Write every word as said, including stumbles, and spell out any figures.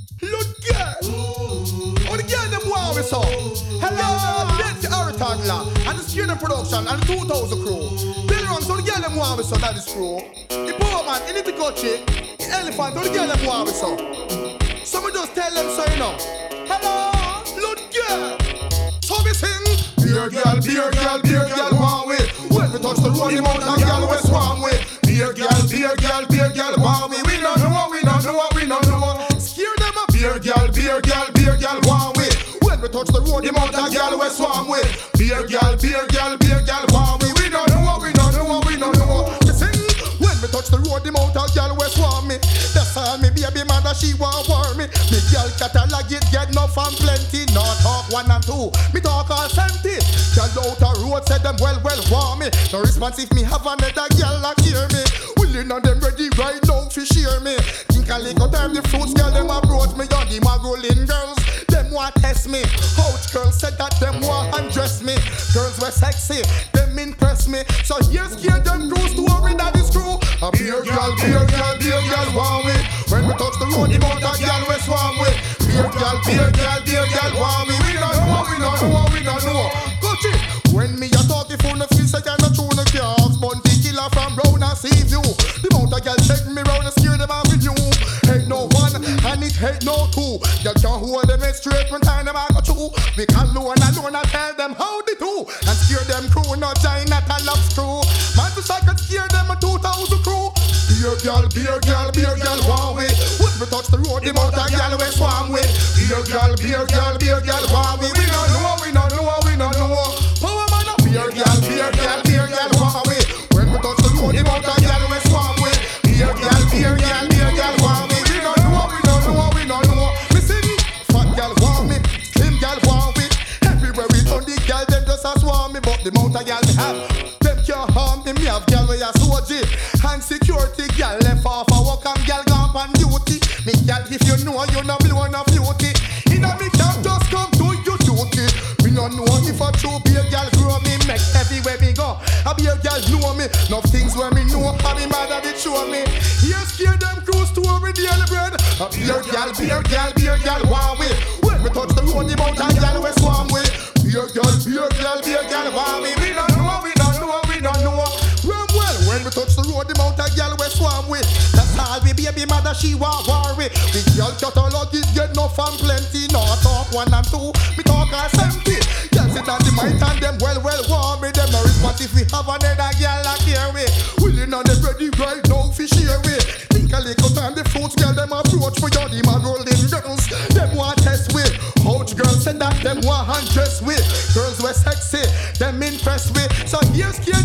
Look girl. Oh, the girl them wow we saw. Hello, that's the Aratagla and the Skinner production and the two thousand crew. Bill wrong, so the girl them wow we saw, that is true. The poor man, he need to go check. The elephant, so the girl them wow we saw. So we just tell them so you know. Hello, look girl. So we sing. Beer girl, beer girl, beer girl, wow we. When we touch the road, the mountain girl we swarm with. Beer girl, beer girl, beer girl, wow we. We don't know what we don't know what we don't know. Scare them up. Beer girl, beer girl, beer girl, wow we. When we touch the road, the mountain girl we swarm with. Beer girl, beer girl, beer girl, wow we. We don't know what we don't know what we don't know. We sing. When we touch the road, the mountain girl we swarm me. That's all me baby mother, she want war me. Me girl catalog it, get enough and plenty. No talk one and two, me talk all seventy. Girl out a road, said them well, well, want me. No response if me have another girl like hear me. Willing and them ready right now fi share me. Think a little time the fruits girl them approach me. On the magolin girls, them want test me. Ouch girls said that them want undress me. Girls were sexy, them impress me. So here's scare them cruise to worry that is true. A beer girl, beer girl, beer girl, want we. When we touch the road, the mountain girl we swarm with. Beer girl, beer girl, beer girl, want we. We don't know, we don't know, we don't know. Coach it. When me a talk, if you no feel say you're not true, no calves. Bunty killer from round and see view. The mountain girl check me round and scare them off with you. Hate no one and it hate no two. You can't hold them head straight when time them I go through. We can alone alone and tell them how they do. And scare them crew, not giant, not a love screw. Man to I can scare them a two thousand crew. Beer girl, beer girl, beer girl, want we. When we touch the road, the mountain girl we swarm with. Beer girl, beer girl, beer girl, want we. We don't know, we don't know, we don't know. Power man up. Beer girl, beer girl, beer girl, want we. When we touch the road, the mountain girl we swarm with. Beer girl, beer girl, beer girl, want we. We don't know, we don't know, we don't know. We sing, fat girl want me, slim girl want we. Everywhere we turn the girl, them just a swarm me, but the mountain girl me have. Them can't harm me, me have girl we a soldier. And security girl left off a work and girl gone on duty. Me girl, if you know you not blown a beauty. Inna me camp just come do your duty. Me no know if a true beer girl grow me make everywhere me go. A beer girl know me, enough things where me know. A me mother did show me. Here scare them cruise to over daily bread. A beer girl, beer girl, beer girl, want we. When we touch the road, the mountain girl we swarm with. Beer girl, beer girl, beer girl, want we. We don't know, we don't know, we don't know. Well, well, when we touch the road, the mountain girl we swarm with. That's all we baby mother, she want war with. The girl catalog it get enough and plenty. No talk one and two, me talk all seventy. Girls sit on the mic and them well, well, warm me. Them no response if we have another girl like here we. Willing and them ready right now fi share we. Think a little time the fruits girl them approach for you. The man rolling girls, them want test with. Ouch girls said that them want undress with. Girls were sexy, them impressed with. So here's